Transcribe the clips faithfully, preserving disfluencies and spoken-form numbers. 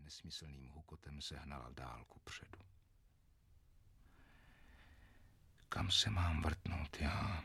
nesmyslným hukotem sehnala dálku předu. Kam se mám vrtnout já?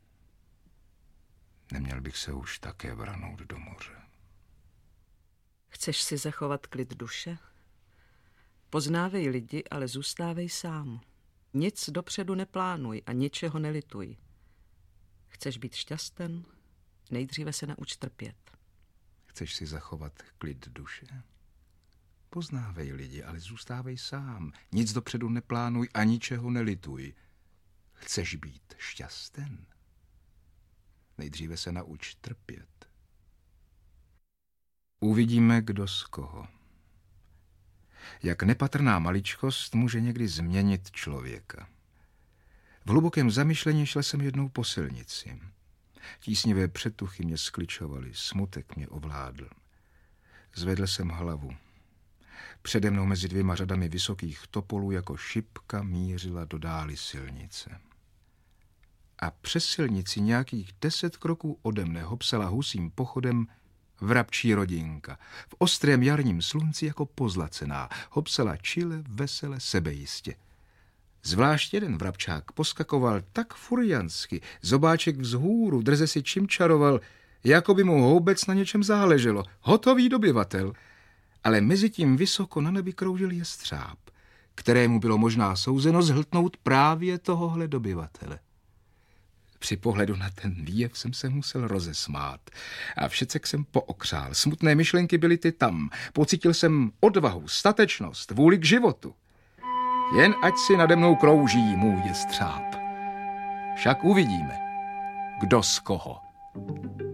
Neměl bych se už také vrhnout do moře. Chceš si zachovat klid duše? Poznávej lidi, ale zůstávej sám. Nic dopředu neplánuj a ničeho nelituj. Chceš být šťasten? Nejdříve se nauč trpět. Chceš si zachovat klid duše? Poznávej lidi, ale zůstávej sám. Nic dopředu neplánuj a ničeho nelituj. Chceš být šťasten? Nejdříve se nauč trpět. Uvidíme, kdo z koho. Jak nepatrná maličkost může někdy změnit člověka. V hlubokém zamyšlení šel jsem jednou po silnici. Tísnivé přetuchy mě skličovaly, smutek mě ovládl. Zvedl jsem hlavu. Přede mnou mezi dvěma řadami vysokých topolů jako šipka mířila do dály silnice. A přes silnici nějakých deset kroků ode mne hopsala husím pochodem vrabčí rodinka. V ostrém jarním slunci jako pozlacená. Hopsala čile, vesele, sebejistě. Zvlášť jeden vrabčák poskakoval tak furiansky, zobáček vzhůru, drze si čimčaroval, jako by mu houbec na něčem záleželo. Hotový dobyvatel. Ale mezi tím vysoko na nebi kroužil jestřáb, kterému bylo možná souzeno zhltnout právě tohohle dobyvatele. Při pohledu na ten výjev jsem se musel rozesmát a všecek jsem pookřál. Smutné myšlenky byly ty tam. Pocítil jsem odvahu, statečnost, vůli k životu. Jen ať si nade mnou krouží můj jestřáb. Však uvidíme, kdo z koho.